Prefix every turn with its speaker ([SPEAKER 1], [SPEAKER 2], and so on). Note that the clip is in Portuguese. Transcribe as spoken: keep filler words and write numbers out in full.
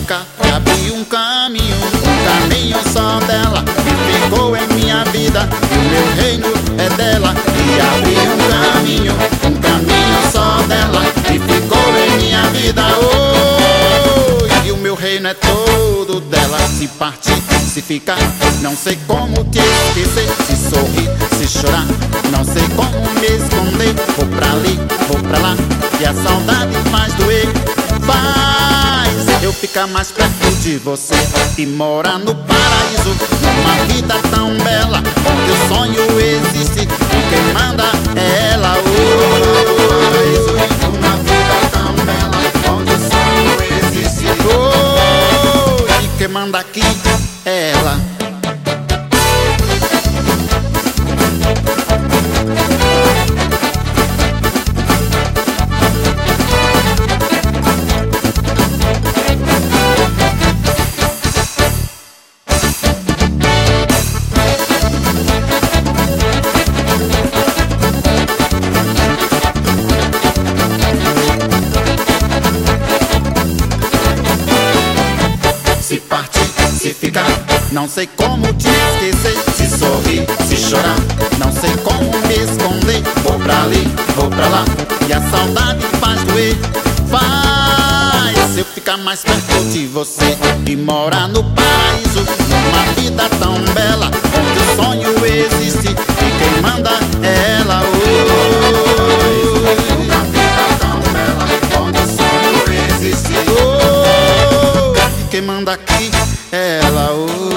[SPEAKER 1] ficar e abrir um caminho, um caminho só dela que ficou em minha vida, e o meu reino é dela. E abrir um caminho, um caminho só dela que ficou em minha vida. Oh, e o meu reino é todo dela. Se partir, se ficar, não sei como te esquecer. Se sorrir, se chorar, não sei como me esconder. Vou pra ali, vou pra lá, e a saudade faz doer. Faz eu ficar mais perto de você e morar no paraíso, numa vida tão bela, onde o sonho existe e quem manda é ela. Oh, uma vida tão bela, onde o sonho existe. Oh, e quem manda aqui é ela. Se partir, se ficar, não sei como te esquecer. Se sorrir, se chorar, não sei como me esconder. Vou pra ali, vou pra lá, e a saudade faz doer. Faz eu ficar mais perto de você e morar no paraíso, numa vida tão bela, onde o sonho existe e quem manda é ela. Oh, uma vida tão bela, onde o sonho existe. Oh, quem manda aqui é ela. Oh.